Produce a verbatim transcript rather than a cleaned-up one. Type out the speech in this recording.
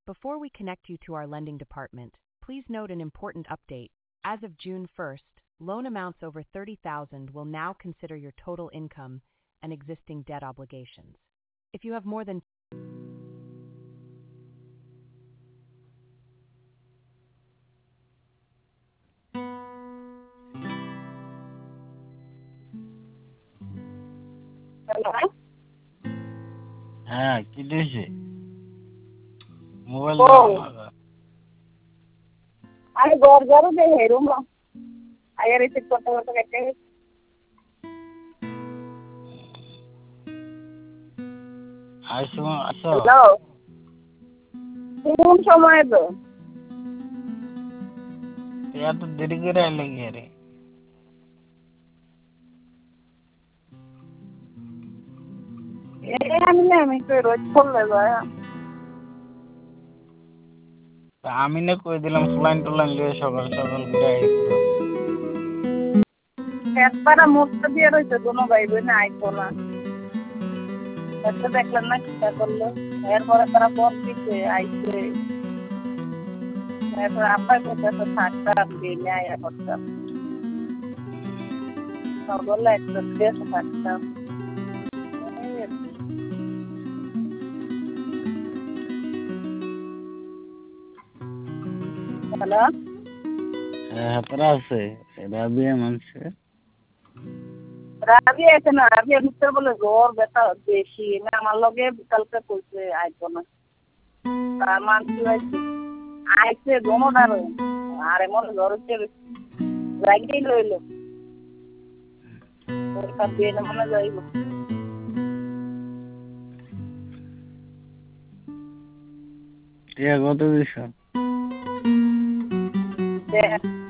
Before we connect you to our lending department, please note an important update. As of June first, loan amounts over thirty thousand will now consider your total income and existing debt obligations. If you have more than হ্যাঁ কি দিয়েছে mobile কই দাও আমি ঘর ঝাড়ু দিয়ে হেরুম আগে রিসিভ করতে করতে কেটে আইসো আসো হ্যালো কোন সময় তো এত দেরি করে আইলে কি রে এই আমি না আমি তো রোজ করলে যায় আমি না কই দিলাম স্লাইন টলাইন লিয়ে সকাল সকাল করে আইছো একবারে মুখটা দিয়ে রয়েছে কোনো ভাই বোন আইতো না একটা দেখলেন না চিন্তা করলো এরপরে তারা পর দিচ্ছে আইছে এরপর আপনার কাছে তো থাকতাম দিনে আয়া করতাম বললে একটু দেশে থাকতাম হ্যালো হ্যাঁ তারা আছে রাবিয়া মানছে রাবি আছে না রাবি মুখের বলে জ্বর ব্যথা বেশি না আমার লগে কালকে কইছে আইতো না তার মানসি হয়েছে আইছে দোনোটার আর এমন জ্বর হচ্ছে রাগেই লইল তার দিয়ে মনে যাইব টিয়া কত দিছ দেখ